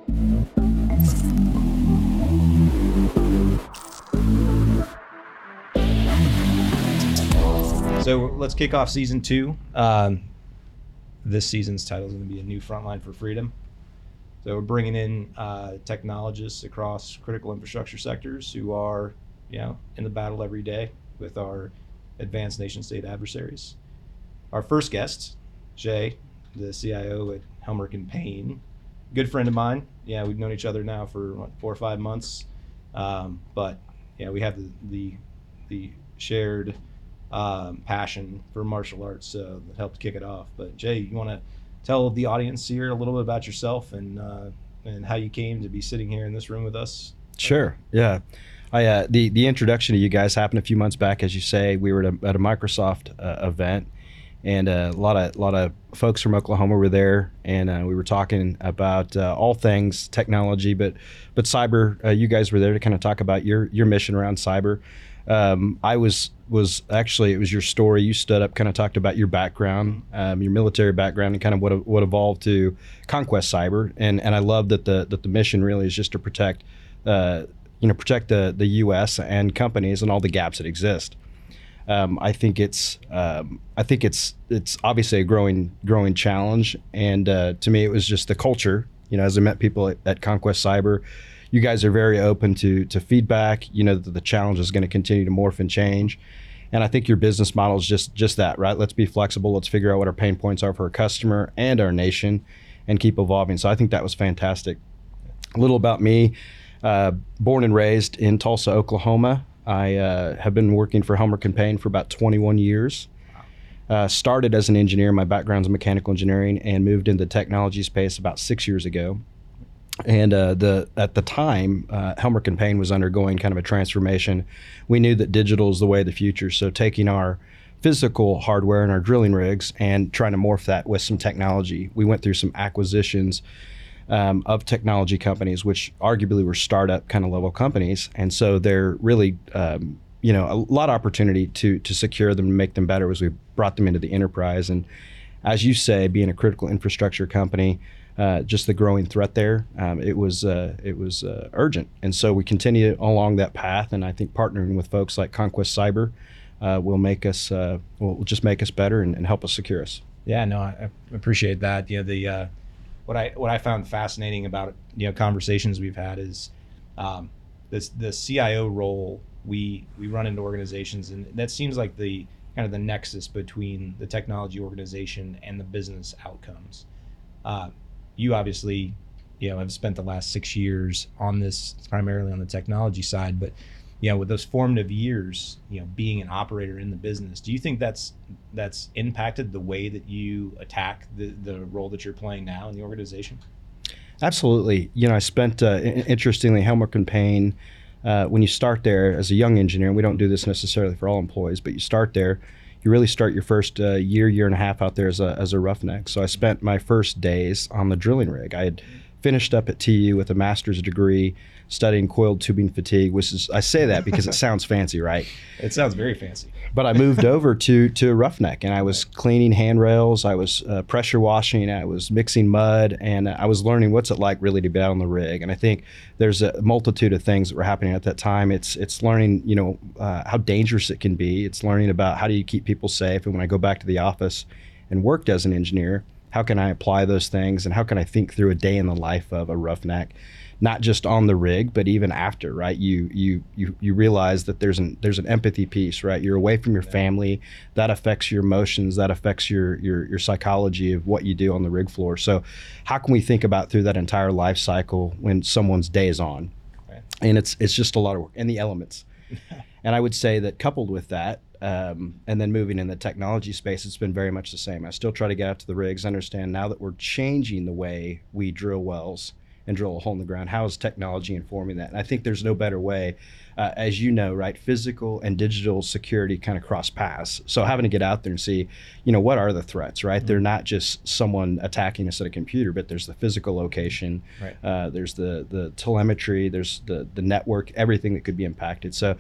So let's kick off season 2. This season's title is going to be A New Frontline for Freedom. So we're bringing in technologists across critical infrastructure sectors who are, in the battle every day with our advanced nation-state adversaries. Our first guest, Jay, the CIO at Helmerich & Payne, good friend of mine. Yeah, we've known each other now for 4 or 5 months, but we have the shared passion for martial arts that helped kick it off. But Jay, you want to tell the audience here a little bit about yourself and how you came to be sitting here in this room with us? Sure. Yeah. The introduction to you guys happened a few months back, as you say. We were at a Microsoft event, and a lot of folks from Oklahoma were there, and we were talking about all things technology, but cyber. You guys were there to kind of talk about your mission around cyber. I was actually, it was your story. You stood up, kind of talked about your background, your military background, and kind of what evolved to Conquest Cyber. And I love that the mission really is just to protect the U.S. and companies and all the gaps that exist. I think it's obviously a growing challenge, and to me it was just the culture. As I met people at Conquest Cyber, you guys are very open to feedback. That the challenge is going to continue to morph and change, and I think your business model is just that, right? Let's be flexible. Let's figure out what our pain points are for our customer and our nation, and keep evolving. So I think that was fantastic. A little about me: born and raised in Tulsa, Oklahoma. I have been working for Helmerich & Payne for about 21 years. Started as an engineer. My background's in mechanical engineering, and moved into the technology space about 6 years ago. And at the time, Helmerich & Payne was undergoing kind of a transformation. We knew that digital is the way of the future. So taking our physical hardware and our drilling rigs and trying to morph that with some technology. We went through some acquisitions of technology companies, which arguably were startup kind of level companies. And so they're really, a lot of opportunity to secure them and make them better as we brought them into the enterprise. And as you say, being a critical infrastructure company, just the growing threat there, it was urgent. And so we continue along that path. And I think partnering with folks like Conquest Cyber will just make us better and help us secure us. Yeah, no, I appreciate that. What I found fascinating about conversations we've had is the CIO role. We run into organizations, and that seems like the kind of the nexus between the technology organization and the business outcomes. You obviously, have spent the last 6 years on this, primarily on the technology side, but with those formative years, being an operator in the business, do you think that's impacted the way that you attack the role that you're playing now in the organization? Absolutely. I spent, interestingly, Helmerich & Payne, when you start there as a young engineer, and we don't do this necessarily for all employees, but you start there, you really start your first year and a half out there as a roughneck. So I spent my first days on the drilling rig. I had finished up at TU with a master's degree studying coiled tubing fatigue, which is, I say that because it sounds fancy, right? It sounds very fancy. But I moved over to a roughneck, and I was cleaning handrails, I was pressure washing, I was mixing mud, and I was learning what's it like really to be out on the rig. And I think there's a multitude of things that were happening at that time. It's learning, how dangerous it can be. It's learning about how do you keep people safe. And when I go back to the office and worked as an engineer, how can I apply those things, and how can I think through a day in the life of a roughneck? Not just on the rig, but even after, right? You realize that there's an empathy piece, right? You're away from your family. That affects your emotions. That affects your psychology of what you do on the rig floor. So how can we think about through that entire life cycle when someone's day is on? Right. And it's just a lot of work, and the elements. And I would say that coupled with that, and then moving in the technology space, it's been very much the same. I still try to get out to the rigs, understand now that we're changing the way we drill wells and drill a hole in the ground, how is technology informing that? And I think there's no better way, as you know, right, physical and digital security kind of cross paths. So having to get out there and see, what are the threats, right? Mm-hmm. They're not just someone attacking us at a computer, but there's the physical location, right. There's the telemetry, there's the network, everything that could be impacted. So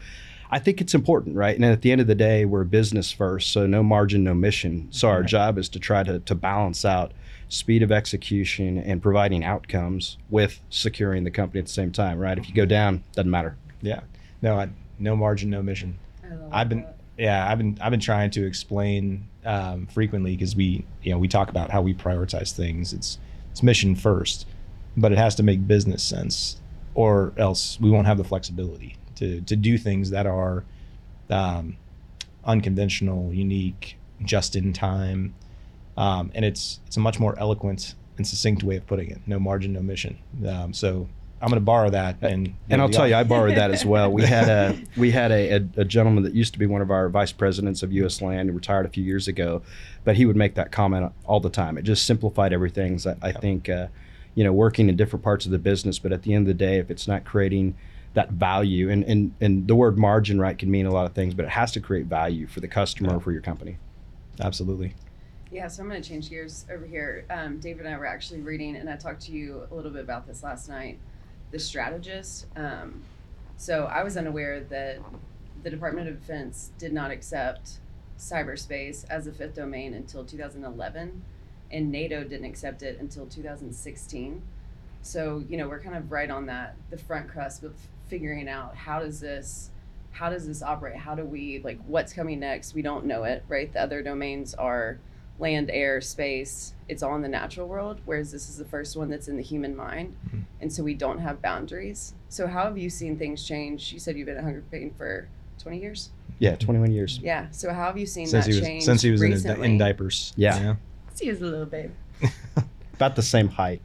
I think it's important, right? And at the end of the day, we're a business first, so no margin, no mission. So our Right. job is to try to balance out speed of execution and providing outcomes with securing the company at the same time, right? If you go down, doesn't matter. Yeah. No margin, no mission. I love I've been that. I've been trying to explain frequently, because we talk about how we prioritize things. It's mission first, but it has to make business sense, or else we won't have the flexibility to do things that are unconventional, unique, just in time, and it's a much more eloquent and succinct way of putting it. No margin, no mission. So I'm going to borrow that, and I'll tell you, I borrowed that as well. We had a gentleman that used to be one of our vice presidents of U.S. Land, who retired a few years ago, but he would make that comment all the time. It just simplified everything. So I think, working in different parts of the business, but at the end of the day, if it's not creating that value, and the word margin, right, can mean a lot of things, but it has to create value for the customer or for your company. Absolutely. Yeah, so I'm going to change gears over here. David and I were actually reading, and I talked to you a little bit about this last night, The Strategist. So I was unaware that the Department of Defense did not accept cyberspace as a fifth domain until 2011, and NATO didn't accept it until 2016. So, we're kind of right on the front cusp of figuring out how does this operate? How do we, what's coming next? We don't know it, right? The other domains are land, air, space. It's all in the natural world, whereas this is the first one that's in the human mind. Mm-hmm. And so we don't have boundaries. So how have you seen things change? You said you've been at Hunger Pain for 20 years? Yeah, 21 years. Yeah. So how have you seen Since that he was change since he was recently? in diapers. Yeah. He was a little babe. About the same height.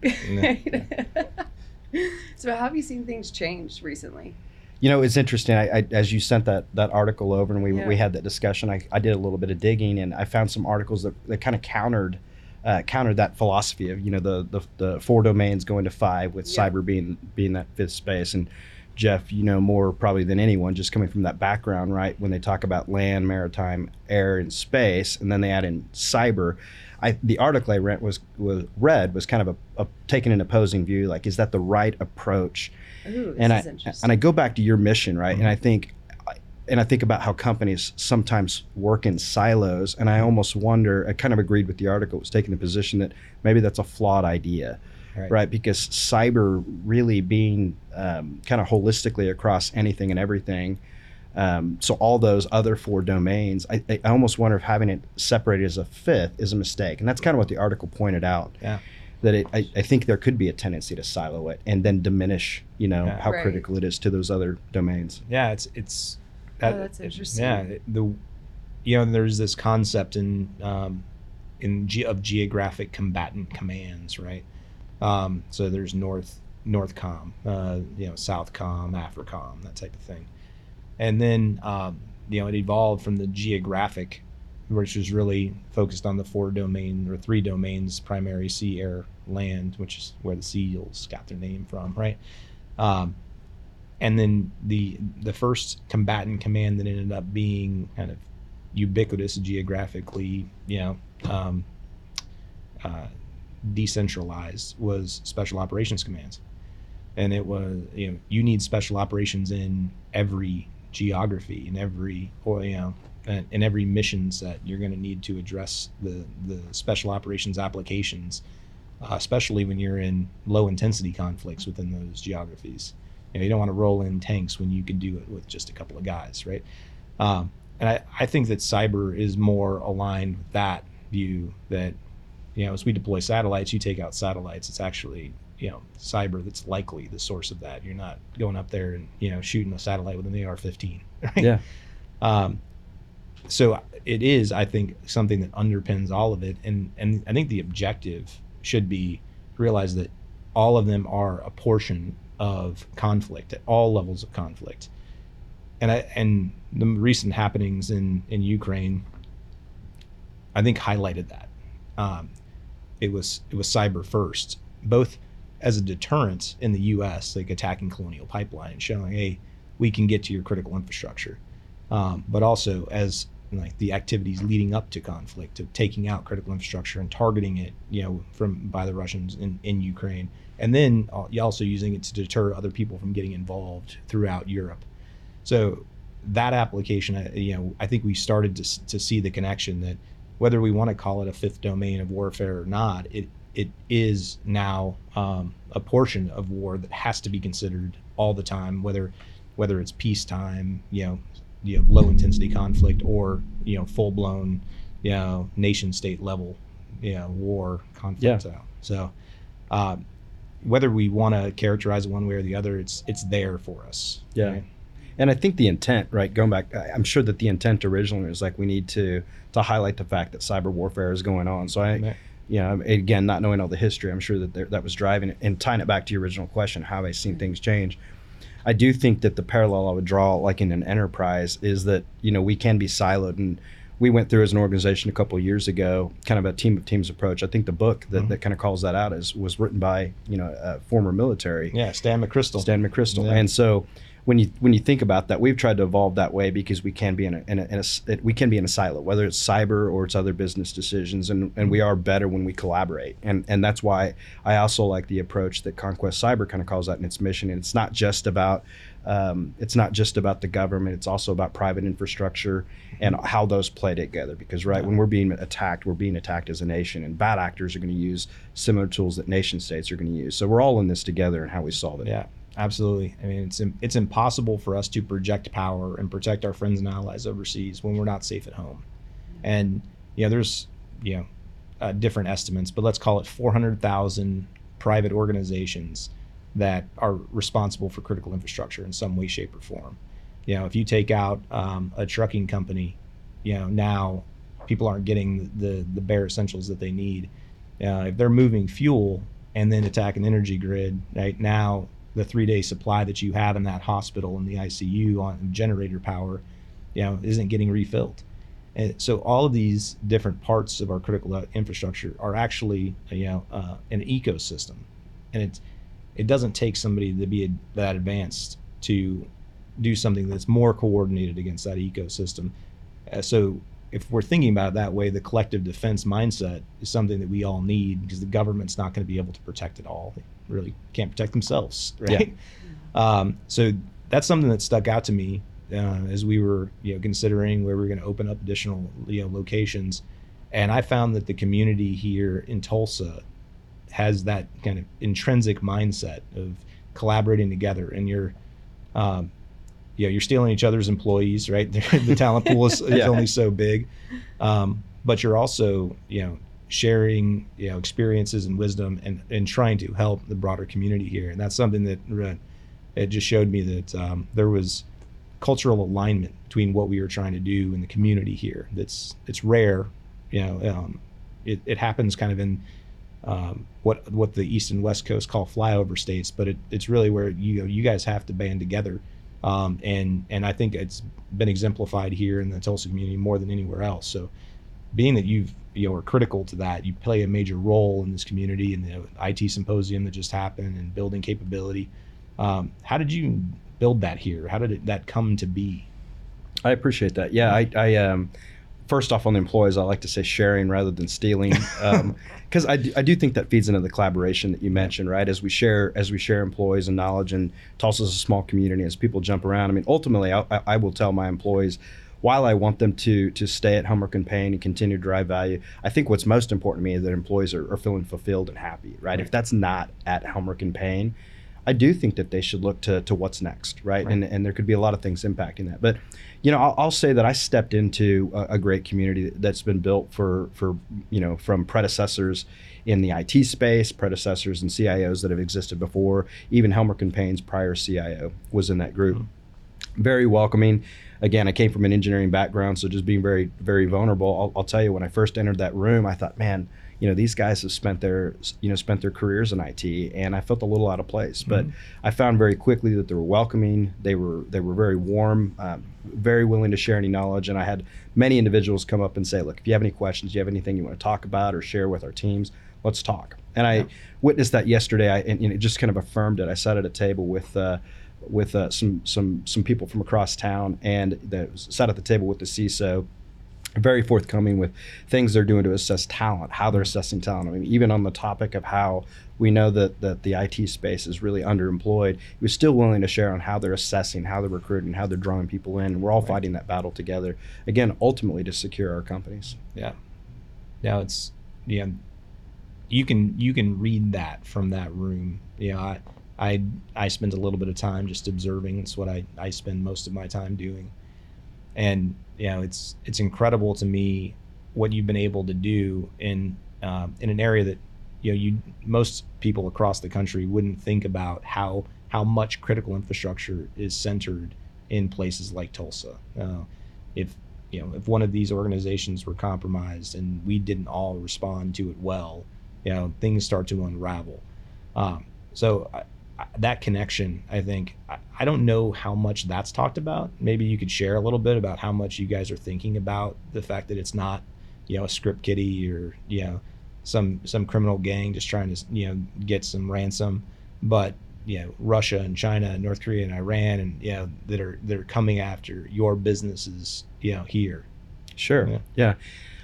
So how have you seen things change recently? It's interesting. I as you sent that article over, and we had that discussion, I did a little bit of digging, and I found some articles that kind of countered that philosophy of the 4 domains going to 5, with cyber being that 5th space. And Jeff, more probably than anyone, just coming from that background, right? When they talk about land, maritime, air, and space, and then they add in cyber. The article I read was kind of a taking an opposing view. Like, is that the right approach? Ooh, this is interesting. And I go back to your mission, right? Mm-hmm. And I think about how companies sometimes work in silos, and I almost wonder. I kind of agreed with the article. It was taking the position that maybe that's a flawed idea, right? Because cyber really being kind of holistically across anything and everything. So all those other 4 domains, I almost wonder if having it separated as a 5th is a mistake. And that's kind of what the article pointed out. Yeah. That I think there could be a tendency to silo it and then diminish, how Right. critical it is to those other domains. Yeah, it's that's interesting. Yeah, there's this concept of geographic combatant commands, right? So there's Northcom, Southcom, Africom, that type of thing. And then, it evolved from the geographic, which was really focused on the 4 domains, primary, sea, air, land, which is where the SEALs got their name from, right? And then the first combatant command that ended up being kind of ubiquitous geographically, decentralized, was Special Operations Commands. And it was, you need special operations in every geography, in every mission set. You're going to need to address the special operations applications, especially when you're in low intensity conflicts within those geographies. You don't want to roll in tanks when you can do it with just a couple of guys, right? And I think that cyber is more aligned with that view, that as we deploy satellites, you take out satellites, it's actually cyber that's likely the source of that. You're not going up there and shooting a satellite with an AR-15, right? Yeah. So it is, I think, something that underpins all of it, and I think the objective should be to realize that all of them are a portion of conflict at all levels of conflict. And the recent happenings in Ukraine, I think, highlighted that. It was cyber first, both as a deterrent in the U.S., like attacking Colonial Pipeline, showing, hey, we can get to your critical infrastructure, but also as the activities leading up to conflict, of taking out critical infrastructure and targeting it, by the Russians in Ukraine, and then also using it to deter other people from getting involved throughout Europe. So that application, I think we started to see the connection that whether we want to call it a fifth domain of warfare or not, it is now a portion of war that has to be considered all the time, whether it's peacetime, low intensity conflict, or full blown, nation state level, war conflict. Yeah. So whether we want to characterize it one way or the other, it's there for us. Yeah. Right? And I think the intent, right, going back, I'm sure that the intent originally was like, we need to highlight the fact that cyber warfare is going on. So again, not knowing all the history, I'm sure that that was driving it. And tying it back to your original question, how have I seen things change? I do think that the parallel I would draw, like in an enterprise, is that, we can be siloed. And we went through as an organization a couple of years ago, kind of a team of teams approach. I think the book that kind of calls that out was written by, a former military. Yeah, Stan McChrystal. Yeah. And so when you think about that, we've tried to evolve that way because we can be in a silo, whether it's cyber or it's other business decisions, and we are better when we collaborate. And that's why I also like the approach that Conquest Cyber kind of calls out in its mission. And it's not just about the government, it's also about private infrastructure and how those play together. Because when we're being attacked as a nation, and bad actors are going to use similar tools that nation states are going to use. So we're all in this together and how we solve it. Yeah. Absolutely. I mean, it's impossible for us to project power and protect our friends and allies overseas when we're not safe at home. And there's different estimates, but let's call it 400,000 private organizations that are responsible for critical infrastructure in some way, shape, or form. If you take out a trucking company, now people aren't getting the bare essentials that they need. If they're moving fuel and then attack an energy grid, right now, the 3-day supply that you have in that hospital in the ICU on generator power, isn't getting refilled. And so all of these different parts of our critical infrastructure are actually, an ecosystem, and it doesn't take somebody to be that advanced to do something that's more coordinated against that ecosystem. So if we're thinking about it that way, the collective defense mindset is something that we all need, because the government's not going to be able to protect it all. They really can't protect themselves, right? Yeah. So that's something that stuck out to me as we were considering where we were going to open up additional locations. And I found that the community here in Tulsa has that kind of intrinsic mindset of collaborating together, and you're stealing each other's employees, right? The talent pool is only so big, but you're also sharing experiences and wisdom and trying to help the broader community here. And that's something that it just showed me that there was cultural alignment between what we were trying to do in the community here. It's rare, it happens kind of in what the East and West Coast call flyover states, but it's really where you guys have to band together. And I think it's been exemplified here in the Tulsa community more than anywhere else. So being that you are critical to that, you play a major role in this community, and the IT symposium that just happened, and building capability. How did you build that here? How did that come to be? I appreciate that. Yeah, I first off, on the employees, I like to say sharing rather than stealing, because I do think that feeds into the collaboration that you mentioned, right? As we share employees and knowledge, and Tulsa's a small community, as people jump around. I mean, ultimately, I will tell my employees, while I want them to stay at Helmerich & Payne and continue to drive value, I think what's most important to me is that employees are feeling fulfilled and happy, right? If that's not at Helmerich & Payne, I do think that they should look to what's next, right? And there could be a lot of things impacting that. But I'll say that I stepped into a great community that's been built for from predecessors in the IT space, predecessors and CIOs that have existed before. Even Helmerich & Payne's prior CIO was in that group. Very welcoming. Again, I came from an engineering background, so just being very, very vulnerable. I'll tell you, when I first entered that room, I thought, man, these guys have spent their careers in IT, and I felt a little out of place. But I found very quickly that they were welcoming. They were very warm, very willing to share any knowledge. And I had many individuals come up and say, look, if you have any questions, you have anything you want to talk about or share with our teams, let's talk. And I witnessed that yesterday, and it just kind of affirmed it. I sat at a table with some people from across town, and sat at the table with the CISO. very forthcoming with things they're doing to assess talent, how they're assessing talent. I mean, even on the topic of how we know that the IT space is really underemployed, he was still willing to share on how they're assessing, how they're recruiting, how they're drawing people in. And we're all fighting that battle together, again, ultimately to secure our companies. Yeah. Now it's, yeah, you can read that from that room. I spend a little bit of time just observing. It's what I spend most of my time doing. And it's incredible to me what you've been able to do in an area that most people across the country wouldn't think about how much critical infrastructure is centered in places like Tulsa. If one of these organizations were compromised and we didn't all respond to it well, things start to unravel. So that connection, I think, I don't know how much that's talked about. Maybe you could share a little bit about how much you guys are thinking about the fact that it's not, a script kiddie or, some criminal gang just trying to, get some ransom, but, Russia and China and North Korea and Iran and, that are coming after your businesses, here. Sure. Yeah.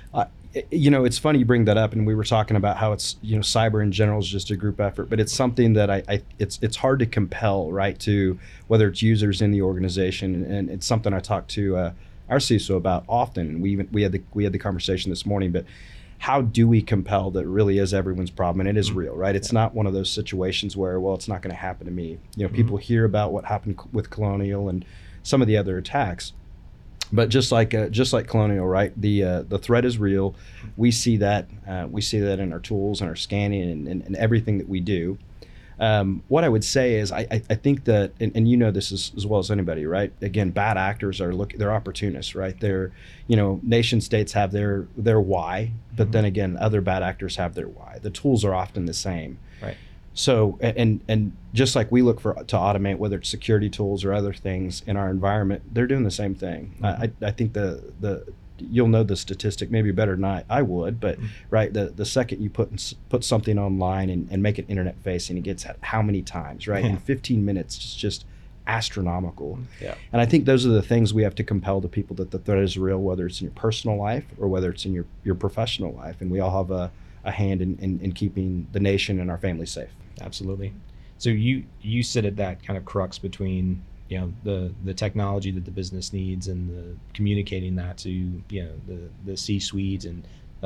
It's funny you bring that up, and we were talking about how it's, cyber in general is just a group effort, but it's something that it's hard to compel, right, to whether it's users in the organization, and it's something I talk to our CISO about often, and we had the conversation this morning. But how do we compel that it really is everyone's problem, and it is real, right? It's not one of those situations where, well, it's not going to happen to me. People hear about what happened with Colonial and some of the other attacks. But just like Colonial, right? The threat is real. We see that in our tools and our scanning and everything that we do. What I would say is I think that, and this as well as anybody, right? Again, bad actors they're opportunists, right? They're, nation states have their why, but then again, other bad actors have their why. The tools are often the same. Right. So, and just like we look to automate, whether it's security tools or other things in our environment, they're doing the same thing. I think you'll know the statistic maybe better than I would, but right, the second you put something online and make it internet facing, it gets how many times, right? In 15 minutes, it's just astronomical. Yeah. And I think those are the things we have to compel the people that the threat is real, whether it's in your personal life or whether it's in your professional life, and we all have a hand in keeping the nation and our families safe. Absolutely. So you sit at that kind of crux between the technology that the business needs and the communicating that to the C-suite and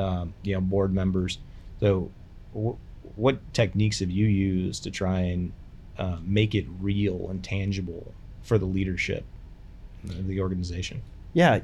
board members. So what techniques have you used to try and make it real and tangible for the leadership of the organization? Yeah,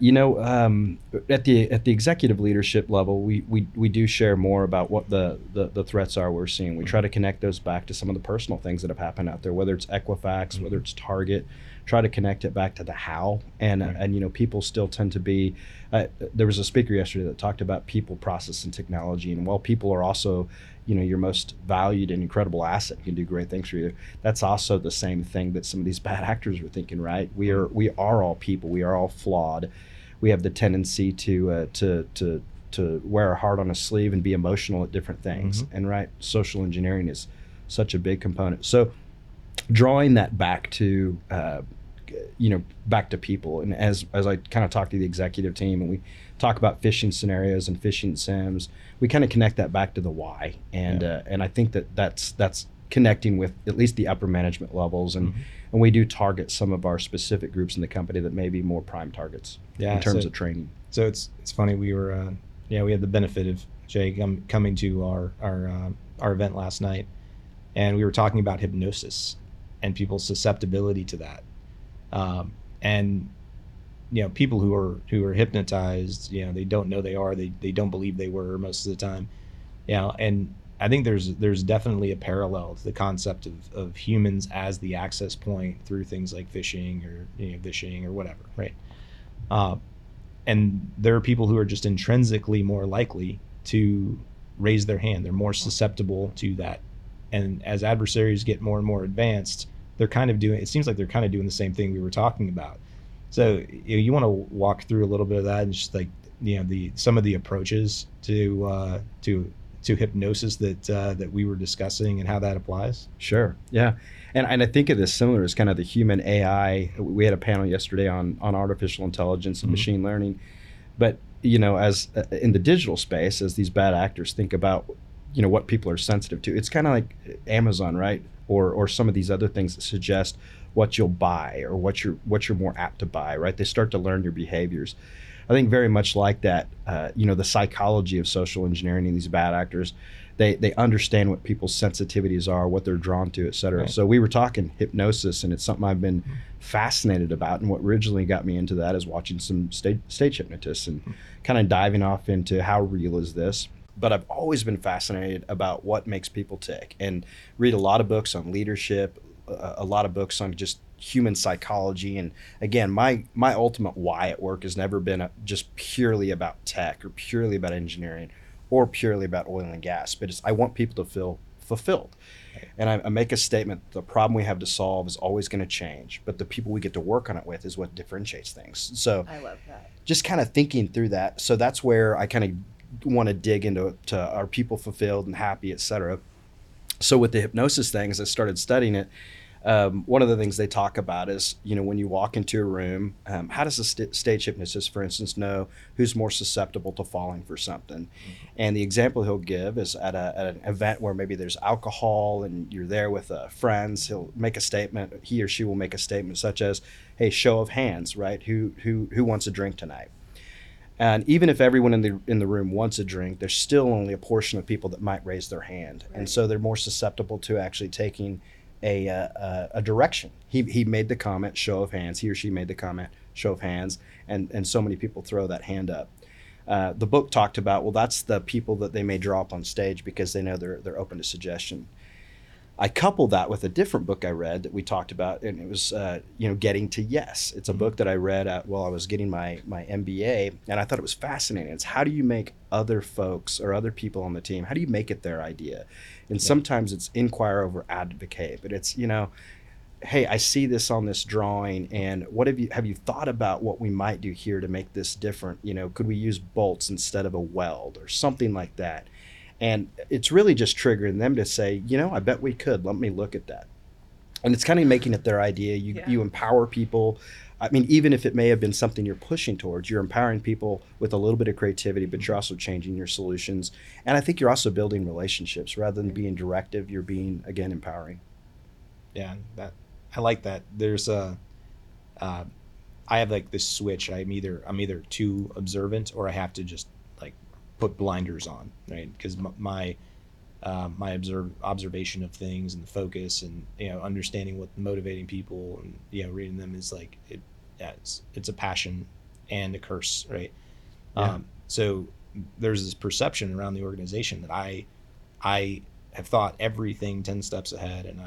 at the executive leadership level, we do share more about what the threats are we're seeing. We try to connect those back to some of the personal things that have happened out there, whether it's Equifax, whether it's Target. Try to connect it back to the how, and people still tend to be. There was a speaker yesterday that talked about people, process, and technology, and while people are also your most valued and incredible asset, can do great things for you. That's also the same thing that some of these bad actors are thinking, right? We are all people. We are all flawed. We have the tendency to wear our heart on a sleeve and be emotional at different things. And right, social engineering is such a big component. So drawing that back to back to people, and as I kind of talk to the executive team and we talk about phishing scenarios and phishing sims, we kind of connect that back to the why, and I think that's connecting with at least the upper management levels, and we do target some of our specific groups in the company that may be more prime targets in terms of training. So it's funny, we were we had the benefit of Jay coming to our event last night, and we were talking about hypnosis and people's susceptibility to that. And people who are hypnotized, they don't know they don't believe they were most of the time, and I think there's definitely a parallel to the concept of humans as the access point through things like phishing or vishing or whatever, right? And there are people who are just intrinsically more likely to raise their hand. They're more susceptible to that, and as adversaries get more and more advanced, it seems like they're kind of doing the same thing we were talking about. So you want to walk through a little bit of that and just some of the approaches to hypnosis that we were discussing and how that applies. Sure. Yeah. And I think of this similar as kind of the human AI. We had a panel yesterday on artificial intelligence and machine learning, but as in the digital space, as these bad actors think about, what people are sensitive to, it's kind of like Amazon, right? Or some of these other things that suggest what you'll buy or what you're more apt to buy, right? They start to learn your behaviors. I think very much like that, the psychology of social engineering and these bad actors, they understand what people's sensitivities are, what they're drawn to, et cetera. Right. So we were talking hypnosis, and it's something I've been fascinated about. And what originally got me into that is watching some stage hypnotists and kind of diving off into how real is this. But I've always been fascinated about what makes people tick, and read a lot of books on leadership, a lot of books on just human psychology. And again, my ultimate why at work has never been just purely about tech or purely about engineering or purely about oil and gas, but I want people to feel fulfilled. And I make a statement: the problem we have to solve is always going to change, but the people we get to work on it with is what differentiates things. So I love that. just kind of thinking through that. So that's where I kind of want to dig into are people fulfilled and happy, et cetera. So with the hypnosis thing, as I started studying it, one of the things they talk about is, when you walk into a room, how does a stage hypnotist, for instance, know who's more susceptible to falling for something? Mm-hmm. And the example he'll give is at an event where maybe there's alcohol and you're there with friends. He'll make a statement. He or she will make a statement such as, "Hey, show of hands, right? Who wants a drink tonight?" And even if everyone in the room wants a drink, there's still only a portion of people that might raise their hand, right. And so they're more susceptible to actually taking a direction. He made the comment, show of hands. He or she made the comment, show of hands, and so many people throw that hand up. The book talked about, well, that's the people that they may draw up on stage because they know they're open to suggestion. I coupled that with a different book I read that we talked about, and it was Getting to Yes. It's a book that I read while I was getting my MBA, and I thought it was fascinating. It's how do you make other folks or other people on the team, how do you make it their idea? And sometimes it's inquire over advocate, but it's, hey, I see this on this drawing, and what have you thought about what we might do here to make this different? Could we use bolts instead of a weld or something like that? And it's really just triggering them to say, I bet we could. Let me look at that. And it's kind of making it their idea. You empower people. I mean, even if it may have been something you're pushing towards, you're empowering people with a little bit of creativity, but you're also changing your solutions. And I think you're also building relationships. Rather than being directive, you're being, again, empowering. Yeah, I like that. There's I have like this switch. I'm either too observant or I have to just put blinders on, right? Because my observation of things and the focus and understanding what's motivating people and reading them is like it's a passion and a curse, right? Yeah. So there's this perception around the organization that I have thought everything 10 steps ahead, and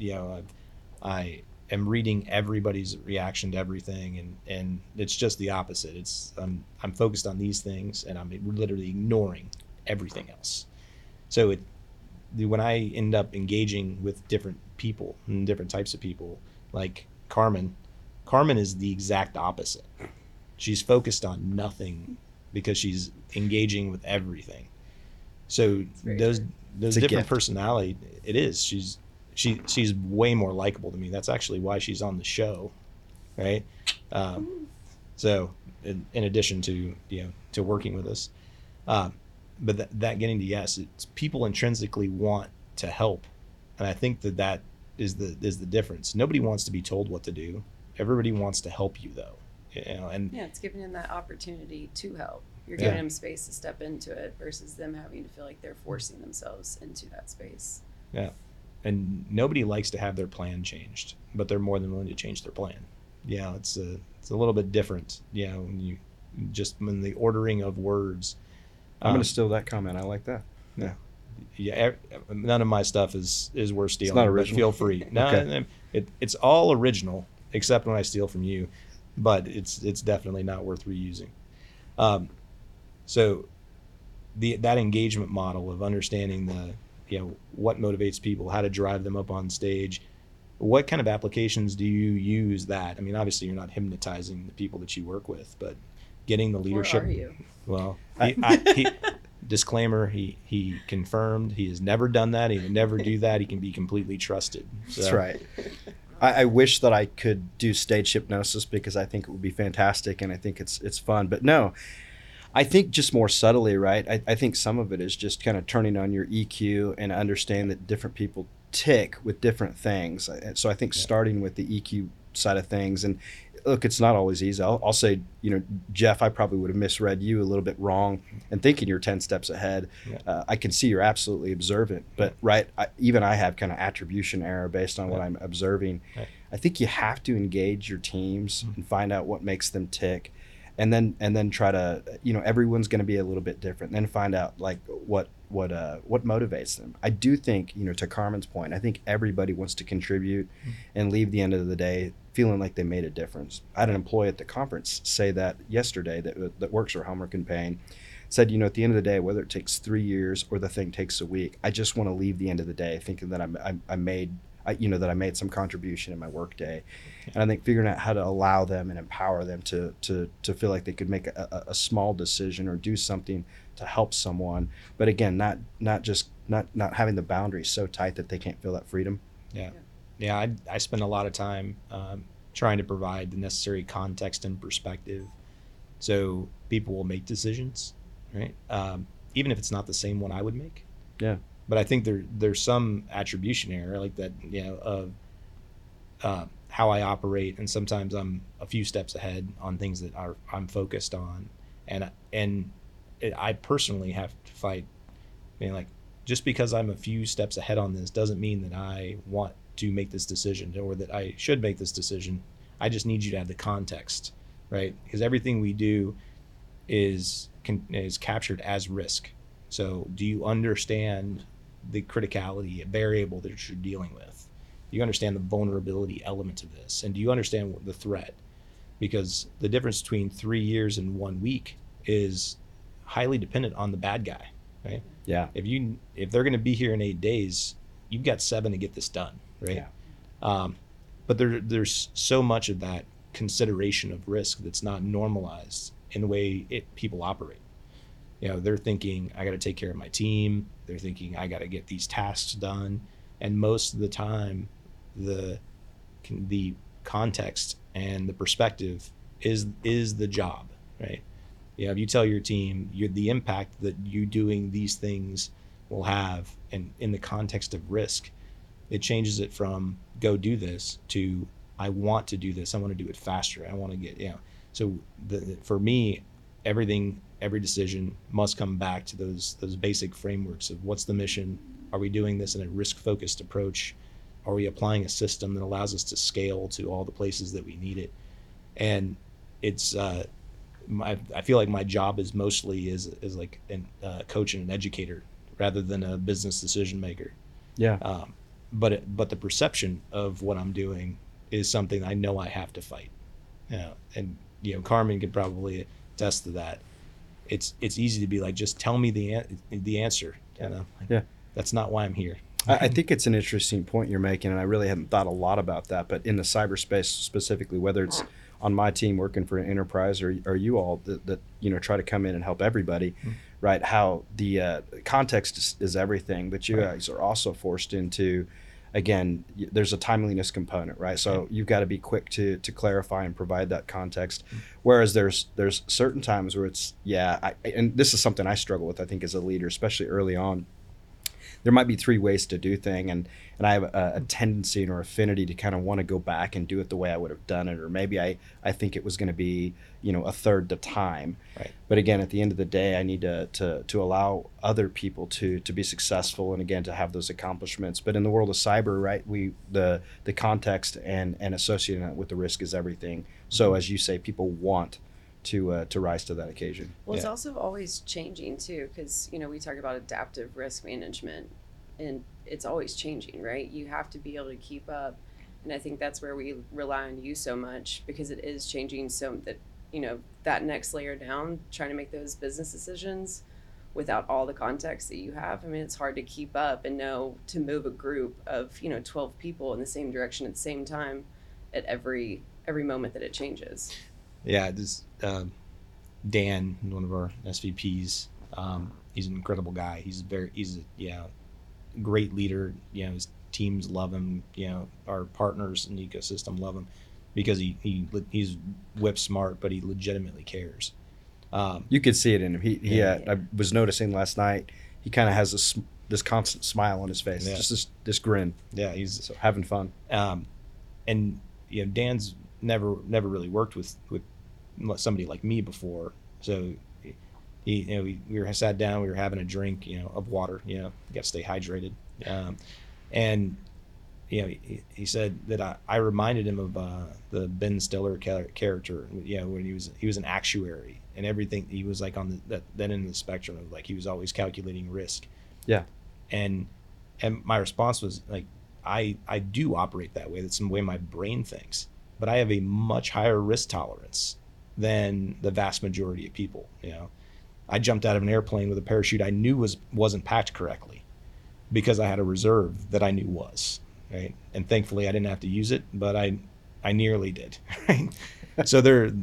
I am reading everybody's reaction to everything, and it's just the opposite. It's I'm focused on these things, and I'm literally ignoring everything else. So when I end up engaging with different people and different types of people, like Carmen is the exact opposite. She's focused on nothing because she's engaging with everything. So those different personality, it is. She's way more likable to me. That's actually why she's on the show, right? So in addition to to working with us, but that Getting to Yes, it's people intrinsically want to help, and I think that is the difference. Nobody wants to be told what to do. Everybody wants to help you, though. And it's giving them that opportunity to help. You're giving them space to step into it versus them having to feel like they're forcing themselves into that space. Yeah. And nobody likes to have their plan changed, but they're more than willing to change their plan. Yeah, it's a little bit different. When the ordering of words. I'm going to steal that comment. I like that. Yeah. Yeah. None of my stuff is worth stealing. It's not original. Feel free. No, okay. It's all original except when I steal from you, but it's definitely not worth reusing. So that engagement model of understanding what motivates people, how to drive them up on stage, what kind of applications do you use that? I mean, obviously you're not hypnotizing the people that you work with, but getting the leadership. Or are you? Well, he disclaimer, he confirmed he has never done that. He would never do that. He can be completely trusted. So. That's right. I wish that I could do stage hypnosis because I think it would be fantastic and I think it's fun. But no, I think just more subtly, right? I think some of it is just kind of turning on your EQ and understand that different people tick with different things. So I think Yeah. starting with the EQ side of things, and look, it's not always easy. I'll say, Jeff, I probably would have misread you a little bit wrong and thinking you're 10 steps ahead. Yeah. I can see you're absolutely observant, but right, even I have kind of attribution error based on what Yeah. I'm observing. Right. I think you have to engage your teams and find out what makes them tick, and then try to, everyone's going to be a little bit different. Then find out like what motivates them. I do think, to Carmen's point, I think everybody wants to contribute and leave the end of the day feeling like they made a difference. I had an employee at the conference say that yesterday that works for Homework and Pain. Said, at the end of the day, whether it takes 3 years or the thing takes a week, I just want to leave the end of the day thinking that I made some contribution in my work day. And I think figuring out how to allow them and empower them to feel like they could make a small decision or do something to help someone, but again, not having the boundaries so tight that they can't feel that freedom. Yeah, I spend a lot of time trying to provide the necessary context and perspective so people will make decisions, right? Even if it's not the same one I would make. Yeah. But I think there's some attribution error like that, of how I operate, and sometimes I'm a few steps ahead on things that I'm focused on, and I personally have to fight. Like, just because I'm a few steps ahead on this doesn't mean that I want to make this decision or that I should make this decision. I just need you to have the context, right? Because everything we do is captured as risk. So do you understand the criticality variable that you're dealing with? Do you understand the vulnerability element of this? And do you understand the threat? Because the difference between 3 years and 1 week is highly dependent on the bad guy, right? Yeah. If they're going to be here in 8 days, you've got 7 to get this done, right? Yeah. But there's so much of that consideration of risk that's not normalized in the way people operate. They're thinking, I got to take care of my team. They're thinking, I got to get these tasks done. And most of the time, the context and the perspective is the job, right? If you tell your team the impact that you doing these things will have, and in the context of risk, it changes it from go do this to I want to do this. I want to do it faster. I want to get, So for me, every decision must come back to those basic frameworks of what's the mission? Are we doing this in a risk-focused approach? Are we applying a system that allows us to scale to all the places that we need it? And it's I feel like my job is mostly is like a coach and an educator rather than a business decision maker. Yeah. But the perception of what I'm doing is something I know I have to fight. And Carmen could probably attest to that. It's easy to be like, just tell me the answer. Yeah. That's not why I'm here. I think it's an interesting point you're making, and I really hadn't thought a lot about that. But in the cyberspace specifically, whether it's on my team working for an enterprise or you all that try to come in and help everybody, right? How the context is everything, but you guys are also forced into, again, there's a timeliness component, right? So you've got to be quick to clarify and provide that context. Whereas there's certain times where it's, and this is something I struggle with, I think, as a leader, especially early on. There might be 3 ways to do thing, and I have a tendency or affinity to kind of want to go back and do it the way I would have done it, or maybe I think it was going to be a third the time. Right. But again, at the end of the day, I need to allow other people to be successful and again to have those accomplishments. But in the world of cyber, right, the context and associating it with the risk is everything. So as you say, people want to rise to that occasion. Well, it's also always changing too, because we talk about adaptive risk management, and it's always changing, right? You have to be able to keep up, and I think that's where we rely on you so much, because it is changing so that that next layer down, trying to make those business decisions without all the context that you have. I mean, it's hard to keep up and know to move a group of 12 people in the same direction at the same time at every moment that it changes. Yeah, this Dan, one of our SVPs, he's an incredible guy. He's a great leader. His teams love him. Our partners in the ecosystem love him because he's whip smart, but he legitimately cares. You could see it in him. Yeah. I was noticing last night. He kind of has this constant smile on his face, Yeah. just this grin. Yeah, he's So having fun. and Dan's never really worked with somebody like me before, so we were sat down, we were having a drink of water, you got to stay hydrated, and he said that I reminded him of the Ben Stiller character, when he was an actuary, and everything he was like on that end of the spectrum of like he was always calculating risk. Yeah. And my response was like, I do operate that way. That's the way my brain thinks, but I have a much higher risk tolerance than the vast majority of people. I jumped out of an airplane with a parachute I knew wasn't packed correctly because I had a reserve that I knew was, right. And thankfully I didn't have to use it, but I nearly did. Right. So there's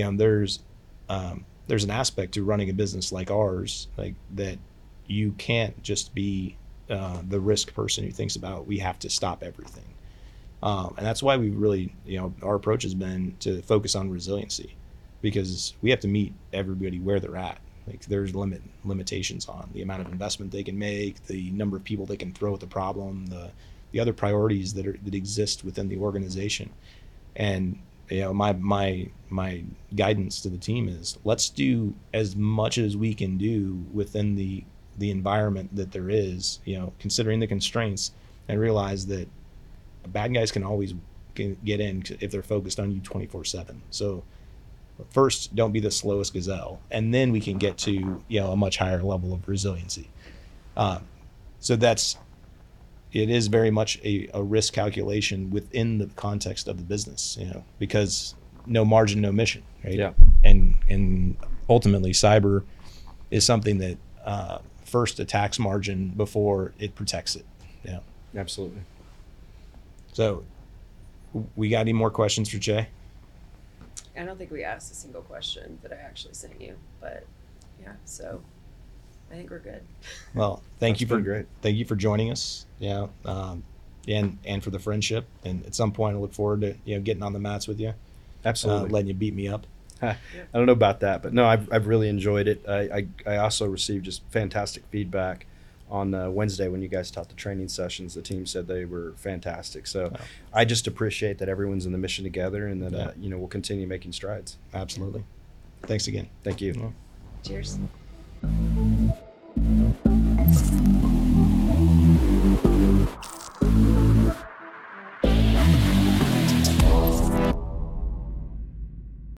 an aspect to running a business like ours, like that you can't just be the risk person who thinks about we have to stop everything, and that's why we really our approach has been to focus on resiliency, because we have to meet everybody where they're at. Like there's limitations on the amount of investment they can make, the number of people they can throw at the problem, the other priorities that exist within the organization. And my guidance to the team is let's do as much as we can do within the environment that there is, considering the constraints, and realize that bad guys can always get in if they're focused on you 24/7. So first, don't be the slowest gazelle, and then we can get to a much higher level of resiliency. So it is very much a risk calculation within the context of the business, because no margin, no mission, right? Yeah. And ultimately, cyber is something that first attacks margin before it protects it. Yeah. Absolutely. So, we got any more questions for Jay? I don't think we asked a single question that I actually sent you, but yeah, so I think we're good. Well, thank you pretty great. Thank you for joining us. Yeah. And for the friendship. And at some point, I look forward to getting on the mats with you, Absolutely. letting you beat me up. I don't know about that, but no, I've really enjoyed it. I also received just fantastic feedback on Wednesday when you guys taught the training sessions. The team said they were fantastic. So Wow. I just appreciate that everyone's in the mission together, and that Yeah. we'll continue making strides. Absolutely. Thanks again. Thank you. Yeah. Cheers.